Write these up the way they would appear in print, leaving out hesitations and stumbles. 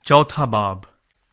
चौथा बाब।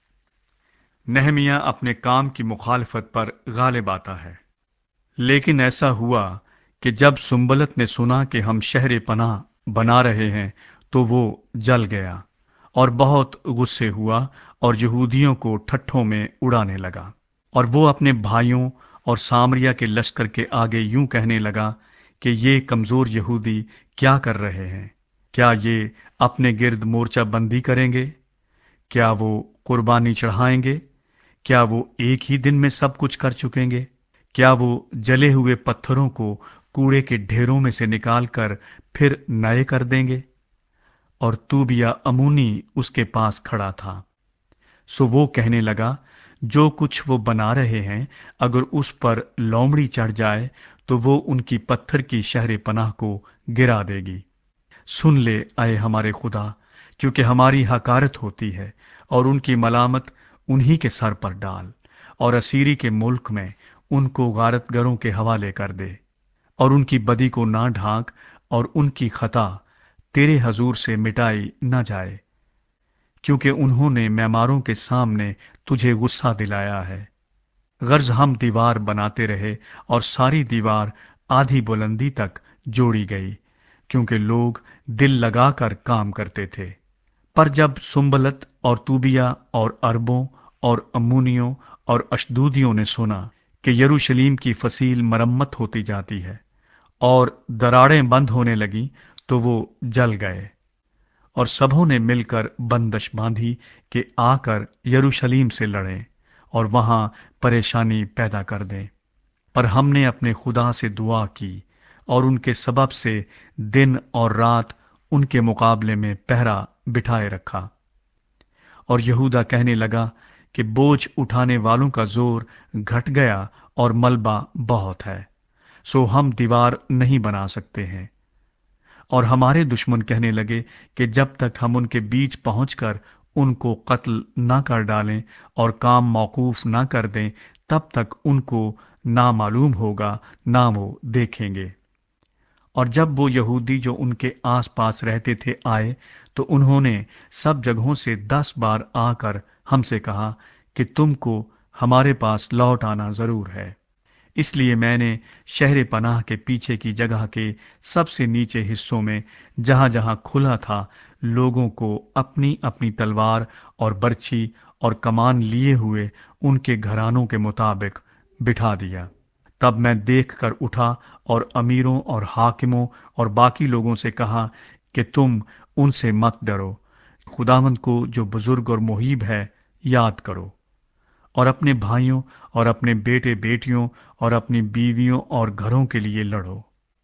नहमिया अपने काम की मुखालफत पर गालिब आता है। लेकिन ऐसा हुआ कि जब सुम्बलत ने सुना कि हम शहर पनाह बना रहे हैं तो वो जल गया और बहुत गुस्से हुआ और यहूदियों को ठट्ठों में उड़ाने लगा। और वो अपने भाइयों और सामरिया के लश्कर के आगे यूं कहने लगा कि ये कमजोर यहूदी क्या कर रहे हैं? क्या ये अपने गिर्द मोर्चा बंदी करेंगे? क्या वो कुर्बानी चढ़ाएंगे? क्या वो एक ही दिन में सब कुछ कर चुकेंगे? क्या वो जले हुए पत्थरों को कूड़े के ढेरों में से निकालकर फिर नए कर देंगे? और तूबिया अमूनी उसके पास खड़ा था। सो वो कहने लगा, जो कुछ वो बना रहे हैं, अगर उस पर लोमड़ी चढ़ जाए तो वो उनकी पत्थर की शहर पनाह को गिरा देगी। सुन ले आए हमारे खुदा, क्योंकि हमारी हकारत होती है, और उनकी मलामत उन्हीं के सर पर डाल, और असीरी के मुल्क में उनको गारतगरों के हवाले कर दे, और उनकी बदी को ना ढांक, और उनकी खता तेरे हजूर से मिटाई न जाए, क्योंकि उन्होंने मैमारों के सामने तुझे गुस्सा दिलाया है। गर्ज हम दीवार बनाते रहे और सारी दीवार आधी बुलंदी तक जोड़ी गई, क्योंकि लोग दिल लगाकर काम करते थे। पर जब सुम्बलत और तूबिया और अरबों और अम्मूनियों और अशदूदियों ने सुना कि यरूशलेम की फसील मरम्मत होती जाती है और दरारें बंद होने लगी, तो वो जल गए। और सबों ने मिलकर बंदश बांधी कि आकर यरूशलेम से लड़ें और वहां परेशानी पैदा कर दें। पर हमने अपने खुदा से दुआ की और उनके सबब से दिन और रात उनके मुकाबले में पहरा बिठाए रखा। और यहूदा कहने लगा कि बोझ उठाने वालों का जोर घट गया और मलबा बहुत है, सो हम दीवार नहीं बना सकते हैं। और हमारे दुश्मन कहने लगे कि जब तक हम उनके बीच पहुंचकर उनको कत्ल ना कर डालें और काम मौकूफ ना कर दें, तब तक उनको ना मालूम होगा, ना वो देखेंगे। और जब वो यहूदी जो उनके आसपास रहते थे आए, तो उन्होंने सब जगहों से 10 बार आकर हमसे कहा कि तुमको हमारे पास लौट आना जरूर है। इसलिए मैंने शहर पनाह के पीछे की जगह के सबसे नीचे हिस्सों में, जहां जहां खुला था, लोगों को अपनी अपनी तलवार और बर्छी और कमान लिए हुए उनके घरानों के मुताबिक बिठा दिया। तब मैं देख कर उठा और अमीरों और हाकिमों और बाकी लोगों से कहा कि तुम उनसे मत डरो, खुदावंद को जो बुजुर्ग और मुहीब है याद करो, और अपने भाइयों और अपने बेटे बेटियों और अपनी बीवियों और घरों के लिए लड़ो।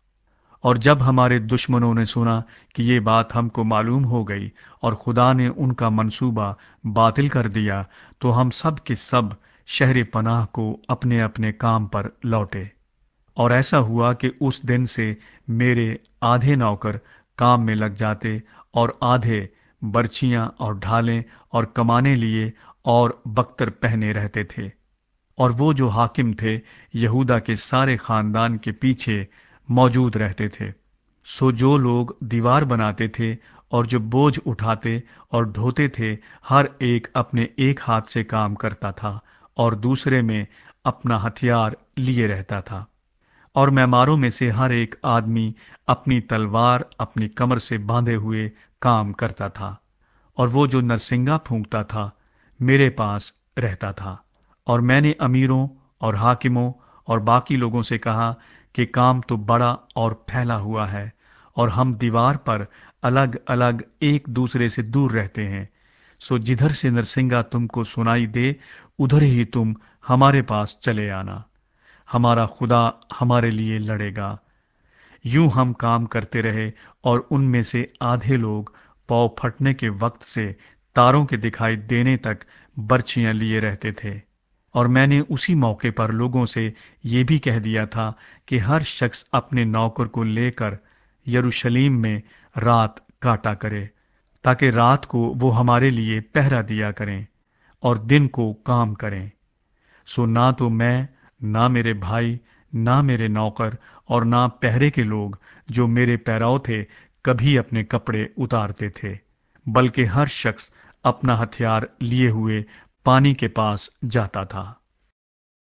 और जब हमारे दुश्मनों ने सुना कि ये बात हमको मालूम हो गई और खुदा ने उनका मंसूबा बातिल कर दिया, तो हम सब के सब शहर पनाह को अपने अपने काम पर लौटे। और ऐसा हुआ कि उस दिन से मेरे आधे नौकर काम में लग जाते और आधे बर्छियां और ढालें और कमाने लिए और बख्तर पहने रहते थे। और वो जो हाकिम थे यहूदा के सारे खानदान के पीछे मौजूद रहते थे। सो जो लोग दीवार बनाते थे और जो बोझ उठाते और ढोते थे, हर एक अपने एक हाथ से काम करता था और दूसरे में अपना हथियार लिए रहता था। और मैमारों में से हर एक आदमी अपनी तलवार अपनी कमर से बांधे हुए काम करता था। और वो जो नरसिंगा फूंकता था मेरे पास रहता था। और मैंने अमीरों और हाकिमों और बाकी लोगों से कहा कि काम तो बड़ा और फैला हुआ है, और हम दीवार पर अलग अलग एक दूसरे से दूर रहते हैं। सो जिधर से नरसिंगा तुमको सुनाई दे, उधर ही तुम हमारे पास चले आना। हमारा खुदा हमारे लिए लड़ेगा। यूं हम काम करते रहे, और उनमें से आधे लोग पौ फटने के वक्त से तारों के दिखाई देने तक बर्छियां लिए रहते थे। और मैंने उसी मौके पर लोगों से ये भी कह दिया था कि हर शख्स अपने नौकर को लेकर यरूशलेम में रात काटा करे, ताकि रात को वो हमारे लिए पहरा दिया करें और दिन को काम करें। सो ना तो मैं, ना मेरे भाई, ना मेरे नौकर और ना पहरे के लोग जो मेरे पैराओ थे कभी अपने कपड़े उतारते थे, बल्कि हर शख्स اپنا ہتھیار لیے ہوئے پانی کے پاس جاتا تھا۔